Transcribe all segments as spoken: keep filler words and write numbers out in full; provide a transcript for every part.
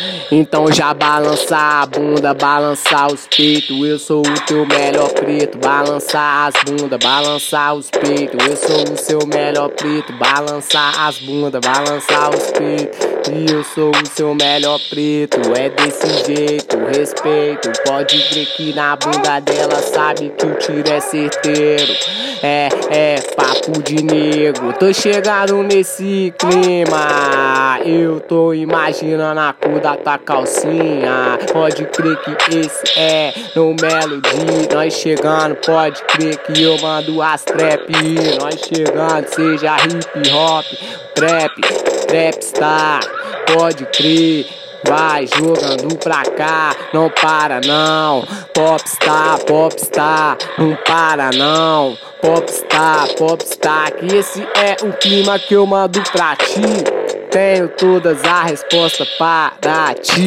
Então já balançar a bunda, balançar os peitos. Eu sou o teu melhor preto. Balançar as bundas, balançar os peitos. Eu sou o seu melhor preto. Balançar as bundas, balançar os peitos. E eu sou o seu melhor preto. É desse jeito, respeito. Pode crer que na bunda dela sabe que o tiro é certeiro. É, é papo de negro. Tô chegando nesse clima. Eu tô imaginando a cor da tua calcinha. Pode crer que esse é no Melody. Nós chegando, pode crer que eu mando as trap. Nós chegando, seja hip hop, trap, trapstar. Pode crer, vai jogando pra cá, não para não. Popstar, popstar, não para não. Popstar, popstar, que esse é o clima que eu mando pra ti. Tenho todas as respostas para ti.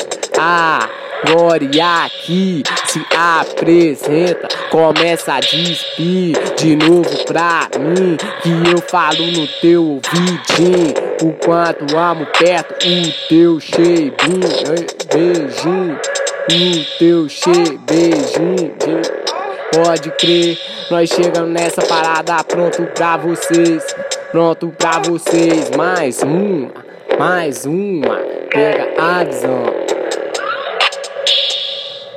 Agora aqui se apresenta, começa a despir de novo pra mim, que eu falo no teu ouvidinho o quanto amo perto o teu cheirinho, beijinho, o teu cheiro, beijinho. Pode crer, nós chegamos nessa parada pronto pra vocês, pronto pra vocês. Mais uma, mais uma, pega a visão.